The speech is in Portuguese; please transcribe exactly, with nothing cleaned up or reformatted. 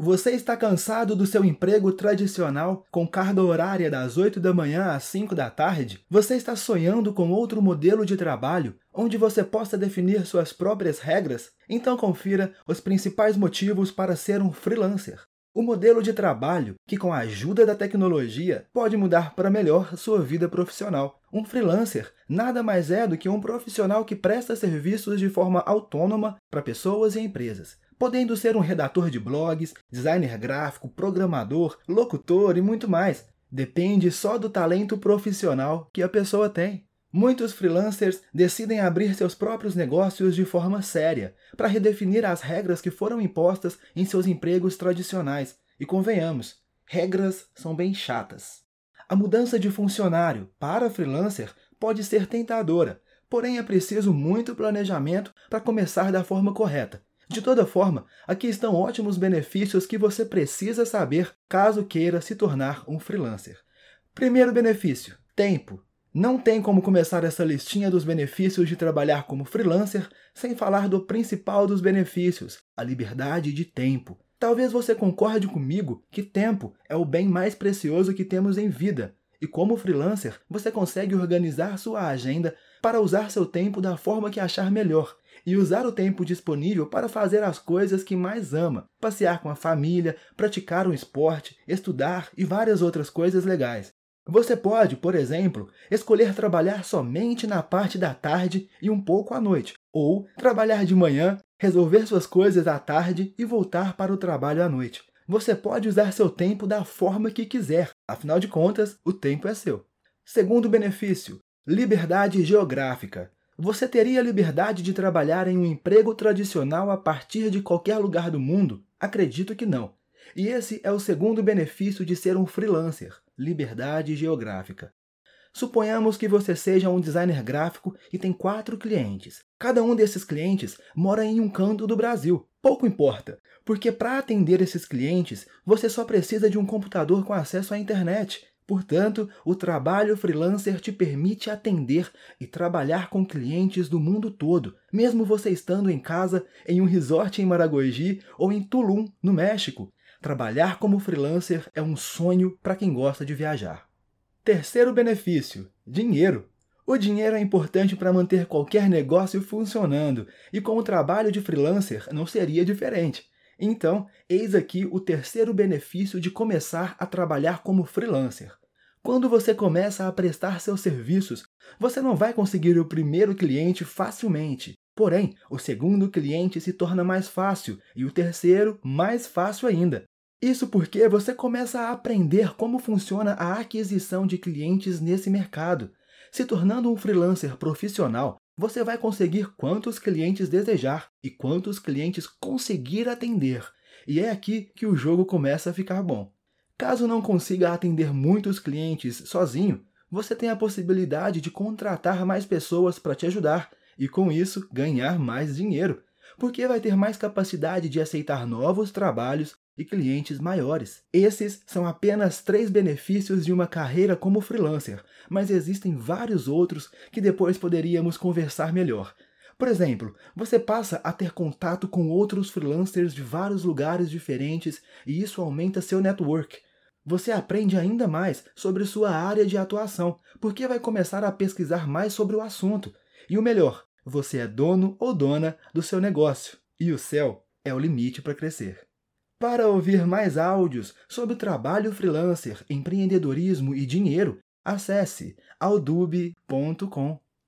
Você está cansado do seu emprego tradicional, com carga horária das oito da manhã às cinco da tarde? Você está sonhando com outro modelo de trabalho, onde você possa definir suas próprias regras? Então confira os principais motivos para ser um freelancer. O modelo de trabalho que, com a ajuda da tecnologia, pode mudar para melhor sua vida profissional. Um freelancer nada mais é do que um profissional que presta serviços de forma autônoma para pessoas e empresas, podendo ser um redator de blogs, designer gráfico, programador, locutor e muito mais. Depende só do talento profissional que a pessoa tem. Muitos freelancers decidem abrir seus próprios negócios de forma séria, para redefinir as regras que foram impostas em seus empregos tradicionais. E convenhamos, regras são bem chatas. A mudança de funcionário para freelancer pode ser tentadora, porém é preciso muito planejamento para começar da forma correta. De toda forma, aqui estão ótimos benefícios que você precisa saber caso queira se tornar um freelancer. Primeiro benefício: tempo. Não tem como começar essa listinha dos benefícios de trabalhar como freelancer sem falar do principal dos benefícios, a liberdade de tempo. Talvez você concorde comigo que tempo é o bem mais precioso que temos em vida. E como freelancer, você consegue organizar sua agenda para usar seu tempo da forma que achar melhor e usar o tempo disponível para fazer as coisas que mais ama, passear com a família, praticar um esporte, estudar e várias outras coisas legais. Você pode, por exemplo, escolher trabalhar somente na parte da tarde e um pouco à noite, ou trabalhar de manhã, resolver suas coisas à tarde e voltar para o trabalho à noite. Você pode usar seu tempo da forma que quiser, afinal de contas, o tempo é seu. Segundo benefício: liberdade geográfica. Você teria a liberdade de trabalhar em um emprego tradicional a partir de qualquer lugar do mundo? Acredito que não. E esse é o segundo benefício de ser um freelancer: liberdade geográfica. Suponhamos que você seja um designer gráfico e tem quatro clientes. Cada um desses clientes mora em um canto do Brasil. Pouco importa, porque para atender esses clientes, você só precisa de um computador com acesso à internet. Portanto, o trabalho freelancer te permite atender e trabalhar com clientes do mundo todo, mesmo você estando em casa, em um resort em Maragogi ou em Tulum, no México. Trabalhar como freelancer é um sonho para quem gosta de viajar. Terceiro benefício: dinheiro. O dinheiro é importante para manter qualquer negócio funcionando, e com o trabalho de freelancer não seria diferente. Então, eis aqui o terceiro benefício de começar a trabalhar como freelancer. Quando você começa a prestar seus serviços, você não vai conseguir o primeiro cliente facilmente. Porém, o segundo cliente se torna mais fácil e o terceiro mais fácil ainda. Isso porque você começa a aprender como funciona a aquisição de clientes nesse mercado. Se tornando um freelancer profissional, você vai conseguir quantos clientes desejar e quantos clientes conseguir atender. E é aqui que o jogo começa a ficar bom. Caso não consiga atender muitos clientes sozinho, você tem a possibilidade de contratar mais pessoas para te ajudar e, com isso, ganhar mais dinheiro, porque vai ter mais capacidade de aceitar novos trabalhos e clientes maiores. Esses são apenas três benefícios de uma carreira como freelancer, mas existem vários outros que depois poderíamos conversar melhor. Por exemplo, você passa a ter contato com outros freelancers de vários lugares diferentes e isso aumenta seu network. Você aprende ainda mais sobre sua área de atuação, porque vai começar a pesquisar mais sobre o assunto. E o melhor, você é dono ou dona do seu negócio, e o céu é o limite para crescer. Para ouvir mais áudios sobre trabalho freelancer, empreendedorismo e dinheiro, acesse audub ponto com.